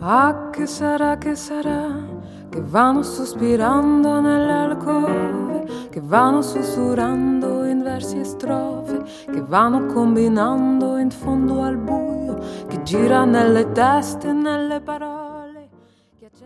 Ah, che sarà, che vanno sospirando nelle alcove, che vanno sussurrando in versi e strofe, che vanno combinando in fondo al buio, che gira nelle teste e nelle parole.